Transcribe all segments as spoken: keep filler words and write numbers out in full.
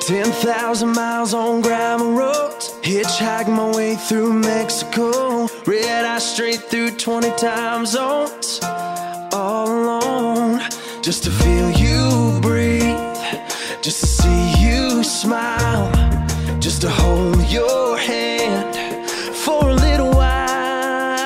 Ten thousand miles on gravel roads, hitchhike my way through Mexico, red eye straight through twenty time zones, all alone, just to feel you breathe, just to see you smile, just to hold your hand for a little while.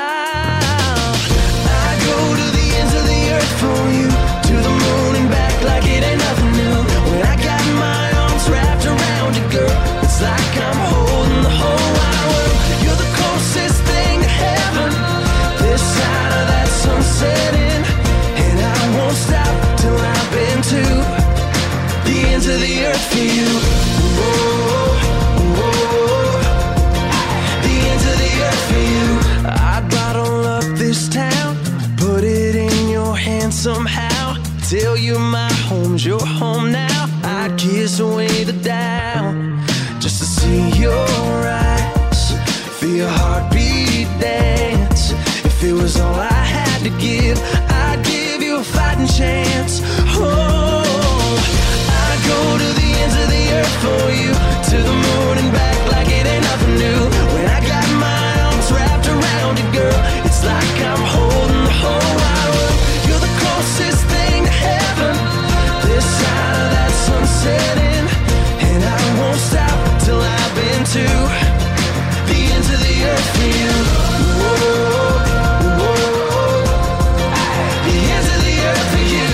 I go to the ends of the earth for you, to the moon and back like it ain't nothing new. When I got my arms wrapped around you, girl, it's like I'm holding the whole wide world. You're the closest thing to heaven, this side of that sun setting, and I won't stop till I've been to the ends of the earth for you. Whoa, whoa, the ends of the earth for you. I'd bottle up this town, put it in your hand somehow, tell you my home's your home now. I'd kiss away the doubt, just to see your eyes, feel your heartbeat dance. If it was all I had to give, I'd give you a fighting chance. Oh, I go to the ends of the earth for you, to the moon and back like it ain't nothing new. When I got my arms wrapped around you, girl, it's like I'm holding the whole wide world. You're the closest thing to heaven, this side of that sun setting, and I won't stop till I've been to the ends of the earth for you. Whoa, whoa, the ends of the earth for you.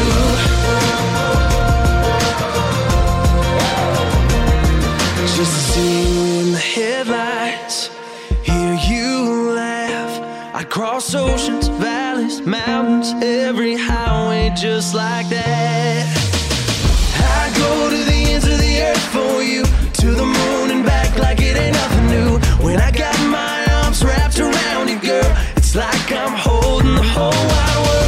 Just to see you in the headlights, hear you laugh. I'd cross oceans, valleys, mountains, every highway just like that. I go to the ends of the earth for you, to the moon and back like it ain't nothing new. When I got my arms wrapped around you, girl, it's like I'm holding the whole wide world.